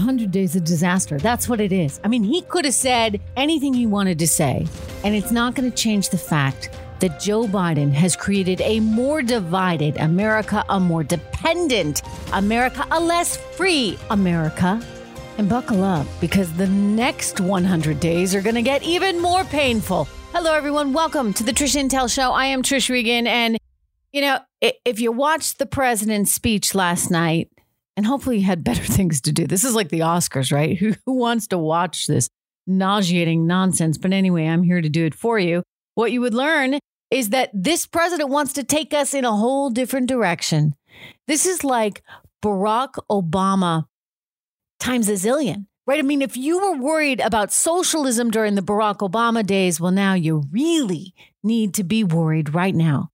100 days of disaster. That's what it is. I mean, he could have said anything he wanted to say, and it's not going to change the fact that Joe Biden has created a more divided America, a more dependent America, a less free America. And buckle up, because the next 100 days are going to get even more painful. Hello, everyone. Welcome to the Trish Intel Show. I am Trish Regan. And, you know, if you watched the president's speech last night, and hopefully you had better things to do. This is like the Oscars, right? Who wants to watch this nauseating nonsense? But anyway, I'm here to do it for you. What you would learn is that this president wants to take us in a whole different direction. This is like Barack Obama times a zillion, right? I mean, if you were worried about socialism during the Barack Obama days, well, now you really need to be worried right now.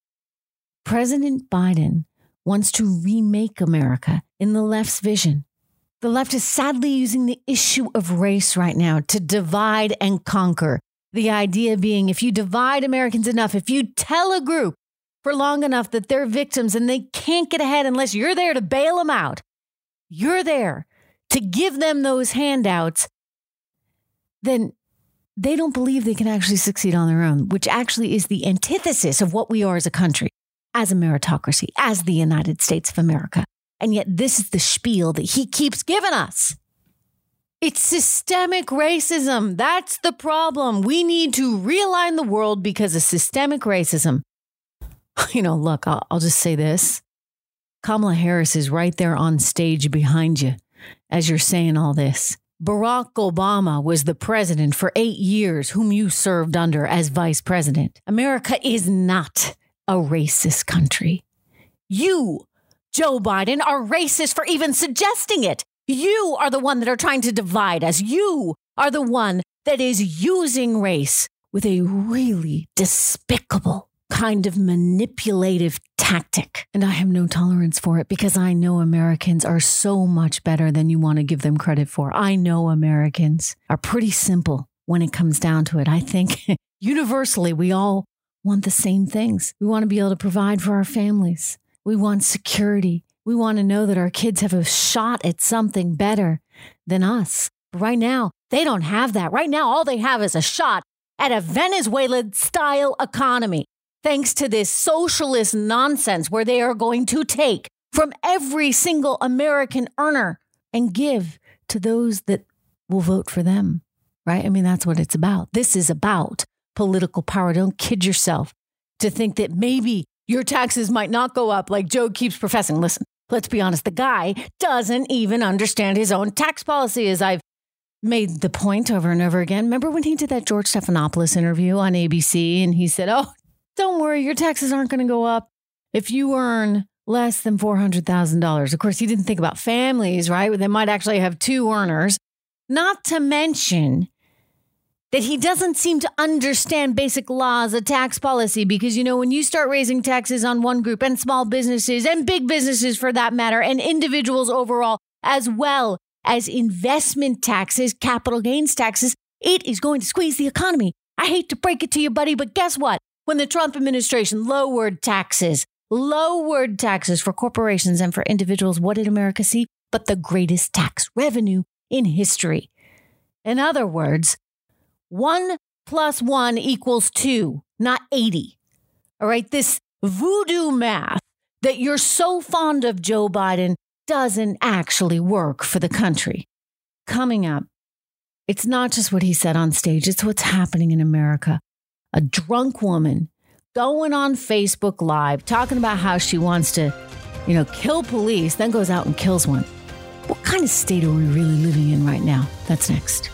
President Biden wants to remake America in the left's vision. The left is sadly using the issue of race right now to divide and conquer. The idea being, if you divide Americans enough, if you tell a group for long enough that they're victims and they can't get ahead unless you're there to bail them out, you're there to give them those handouts, then they don't believe they can actually succeed on their own, which actually is the antithesis of what we are as a country, as a meritocracy, as the United States of America. And yet this is the spiel that he keeps giving us. It's systemic racism. That's the problem. We need to realign the world because of systemic racism. You know, look, I'll just say this. Kamala Harris is right there on stage behind you as you're saying all this. Barack Obama was the president for 8 years, whom you served under as vice president. America is not a racist country. You, Joe Biden, are racist for even suggesting it. You are the one that are trying to divide us. You are the one that is using race with a really despicable kind of manipulative tactic. And I have no tolerance for it because I know Americans are so much better than you want to give them credit for. I know Americans are pretty simple when it comes down to it. I think universally, we all want the same things. We want to be able to provide for our families. We want security. We want to know that our kids have a shot at something better than us. But right now, they don't have that. Right now, all they have is a shot at a Venezuela-style economy, thanks to this socialist nonsense where they are going to take from every single American earner and give to those that will vote for them, right? I mean, that's what it's about. This is about political power. Don't kid yourself to think that maybe your taxes might not go up like Joe keeps professing. Listen, let's be honest. The guy doesn't even understand his own tax policy, as I've made the point over and over again. Remember when he did that George Stephanopoulos interview on ABC and he said, oh, don't worry, your taxes aren't going to go up if you earn less than $400,000. Of course, he didn't think about families, right? They might actually have two earners. Not to mention that he doesn't seem to understand basic laws of tax policy because, you know, when you start raising taxes on one group and small businesses and big businesses for that matter and individuals overall, as well as investment taxes, capital gains taxes, it is going to squeeze the economy. I hate to break it to you, buddy, but guess what? When the Trump administration lowered taxes for corporations and for individuals, what did America see? But the greatest tax revenue in history. In other words, 1 + 1 = 2, not 80. All right, this voodoo math that you're so fond of, Joe Biden, doesn't actually work for the country. Coming up, it's not just what he said on stage, it's what's happening in America. A drunk woman going on Facebook Live talking about how she wants to, kill police, then goes out and kills one. What kind of state are we really living in right now? That's next.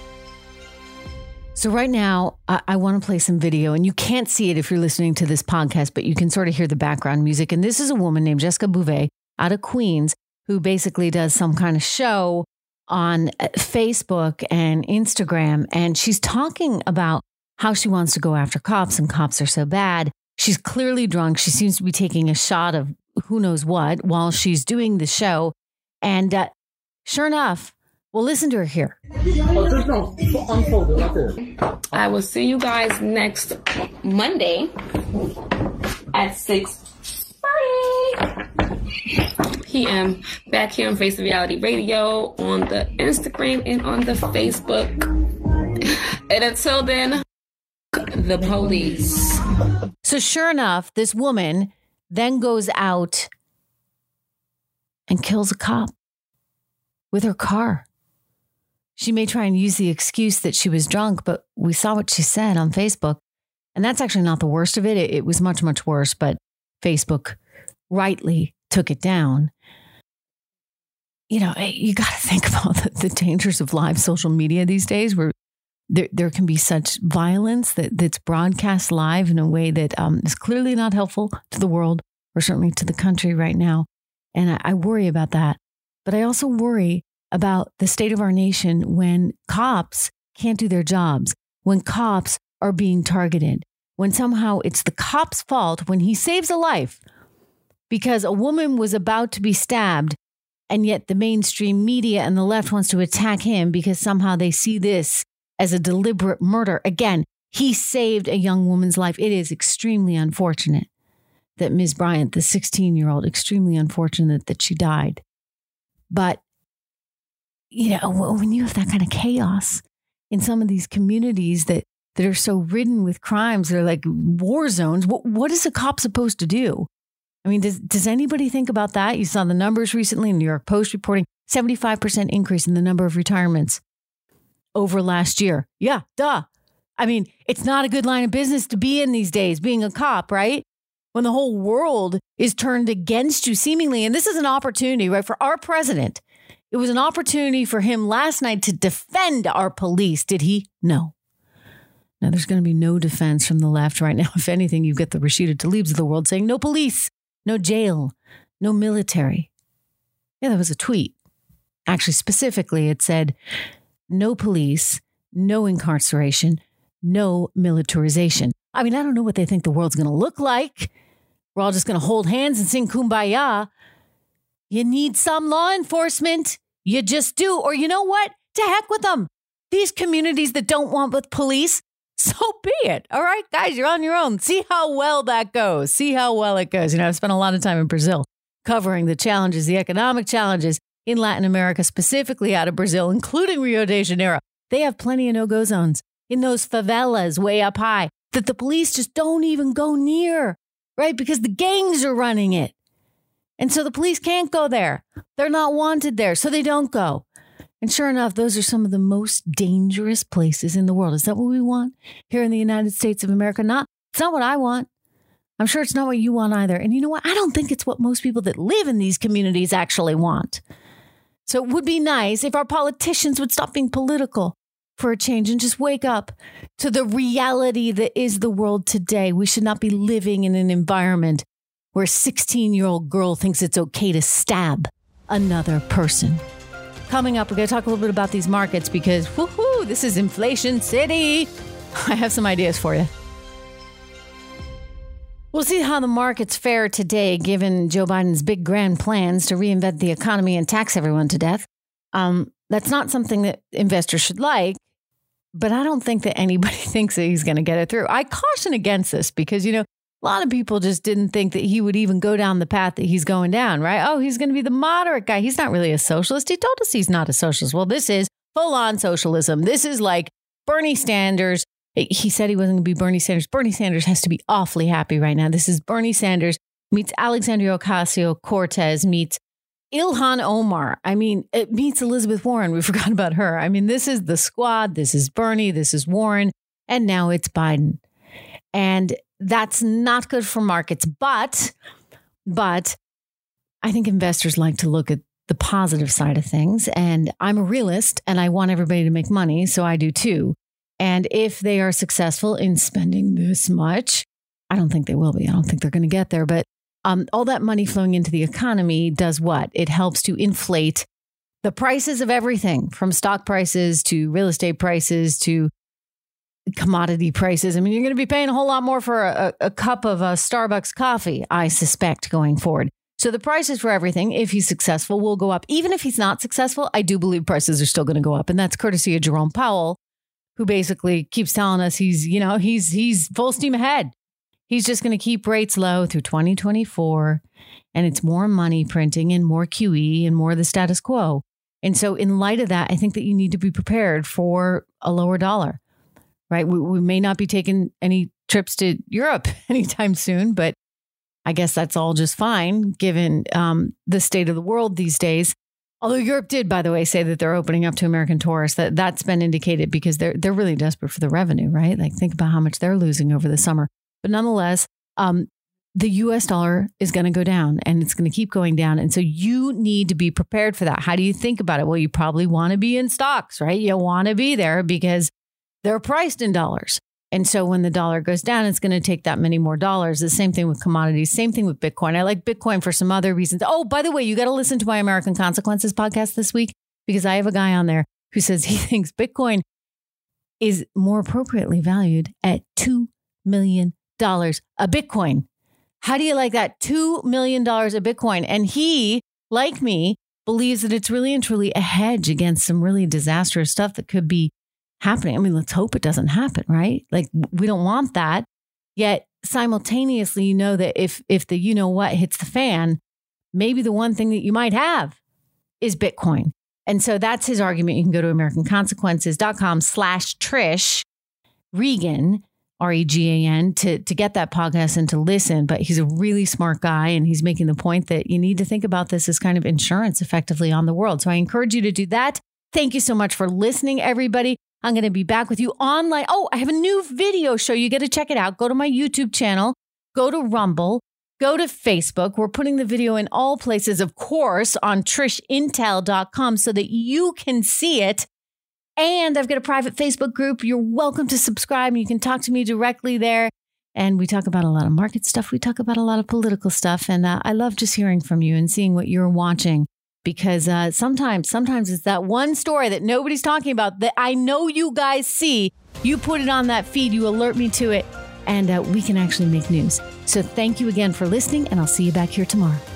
So right now, I want to play some video, and you can't see it if you're listening to this podcast, but you can sort of hear the background music. And this is a woman named Jessica Bouvet out of Queens who basically does some kind of show on Facebook and Instagram. And she's talking about how she wants to go after cops and cops are so bad. She's clearly drunk. She seems to be taking a shot of who knows what while she's doing the show. And sure enough, well, listen to her here. I will see you guys next Monday at 6. Bye. p.m. back here on Face of Reality Radio on the Instagram and on the Facebook. And until then, the police. So sure enough, this woman then goes out and kills a cop with her car. She may try and use the excuse that she was drunk, but we saw what she said on Facebook. And that's actually not the worst of it. It was much, much worse, but Facebook rightly took it down. You know, you got to think about the dangers of live social media these days, where there can be such violence that's broadcast live in a way that is clearly not helpful to the world or certainly to the country right now. And I worry about that. But I also worry about the state of our nation when cops can't do their jobs, when cops are being targeted, when somehow it's the cop's fault when he saves a life because a woman was about to be stabbed, and yet the mainstream media and the left wants to attack him because somehow they see this as a deliberate murder. Again, he saved a young woman's life. It is extremely unfortunate that Ms. Bryant, the 16-year-old, extremely unfortunate that she died. But, you know, when you have that kind of chaos in some of these communities that are so ridden with crimes, they're like war zones, what is a cop supposed to do? I mean, does anybody think about that? You saw the numbers recently in New York Post reporting 75% increase in the number of retirements over last year. Yeah, duh. I mean, it's not a good line of business to be in these days, being a cop, right? When the whole world is turned against you seemingly. And this is an opportunity, right, for our president. It was an opportunity for him last night to defend our police. Did he? No. Now, there's going to be no defense from the left right now. If anything, you get the Rashida Tlaibs of the world saying no police, no jail, no military. Yeah, that was a tweet. Actually, specifically, it said no police, no incarceration, no militarization. I mean, I don't know what they think the world's going to look like. We're all just going to hold hands and sing Kumbaya. You need some law enforcement. You just do. Or you know what? To heck with them. These communities that don't want with police, so be it. All right, guys, you're on your own. See how well that goes. See how well it goes. You know, I've spent a lot of time in Brazil covering the challenges, the economic challenges in Latin America, specifically out of Brazil, including Rio de Janeiro. They have plenty of no-go zones in those favelas way up high that the police just don't even go near, right? Because the gangs are running it. And so the police can't go there. They're not wanted there, so they don't go. And sure enough, those are some of the most dangerous places in the world. Is that what we want here in the United States of America? It's not what I want. I'm sure it's not what you want either. And you know what? I don't think it's what most people that live in these communities actually want. So it would be nice if our politicians would stop being political for a change and just wake up to the reality that is the world today. We should not be living in an environment where a 16-year-old girl thinks it's okay to stab another person. Coming up, we're going to talk a little bit about these markets because, woohoo, this is Inflation City. I have some ideas for you. We'll see how the markets fare today, given Joe Biden's big grand plans to reinvent the economy and tax everyone to death. That's not something that investors should like, but I don't think that anybody thinks that he's going to get it through. I caution against this because, you know, a lot of people just didn't think that he would even go down the path that he's going down, right? Oh, he's going to be the moderate guy. He's not really a socialist. He told us he's not a socialist. Well, this is full-on socialism. This is like Bernie Sanders. He said he wasn't going to be Bernie Sanders. Bernie Sanders has to be awfully happy right now. This is Bernie Sanders meets Alexandria Ocasio-Cortez meets Ilhan Omar. I mean, it meets Elizabeth Warren. We forgot about her. I mean, this is the squad. This is Bernie. This is Warren. And now it's Biden. And that's not good for markets. But I think investors like to look at the positive side of things. And I'm a realist and I want everybody to make money. So I do too. And if they are successful in spending this much, I don't think they will be. I don't think they're going to get there. But all that money flowing into the economy does what? It helps to inflate the prices of everything from stock prices to real estate prices to commodity prices. I mean, you're going to be paying a whole lot more for a cup of Starbucks coffee, I suspect, going forward. So the prices for everything, if he's successful, will go up. Even if he's not successful, I do believe prices are still going to go up. And that's courtesy of Jerome Powell, who basically keeps telling us he's full steam ahead. He's just going to keep rates low through 2024. And it's more money printing and more QE and more of the status quo. And so in light of that, I think that you need to be prepared for a lower dollar, right? We may not be taking any trips to Europe anytime soon, but I guess that's all just fine given the state of the world these days. Although Europe did, by the way, say that they're opening up to American tourists. That's been indicated because they're really desperate for the revenue, right? Like think about how much they're losing over the summer. But nonetheless, the US dollar is going to go down and it's going to keep going down. And so you need to be prepared for that. How do you think about it? Well, you probably want to be in stocks, right? You want to be there because they're priced in dollars. And so when the dollar goes down, it's going to take that many more dollars. The same thing with commodities, same thing with Bitcoin. I like Bitcoin for some other reasons. Oh, by the way, you got to listen to my American Consequences podcast this week because I have a guy on there who says he thinks Bitcoin is more appropriately valued at $2 million a Bitcoin. How do you like that? $2 million a Bitcoin. And he, like me, believes that it's really and truly a hedge against some really disastrous stuff that could be happening. I mean, let's hope it doesn't happen, right? Like we don't want that. Yet simultaneously, you know that if the you know what hits the fan, maybe the one thing that you might have is Bitcoin. And so that's his argument. You can go to americanconsequences.com/Trish Regan, Regan, to get that podcast and to listen. But he's a really smart guy. And he's making the point that you need to think about this as kind of insurance effectively on the world. So I encourage you to do that. Thank you so much for listening, everybody. I'm going to be back with you online. Oh, I have a new video show. You got to check it out. Go to my YouTube channel, go to Rumble, go to Facebook. We're putting the video in all places, of course, on TrishIntel.com so that you can see it. And I've got a private Facebook group. You're welcome to subscribe. You can talk to me directly there. And we talk about a lot of market stuff. We talk about a lot of political stuff. And I love just hearing from you and seeing what you're watching. Because sometimes it's that one story that nobody's talking about that I know you guys see. You put it on that feed. You alert me to it. And we can actually make news. So thank you again for listening. And I'll see you back here tomorrow.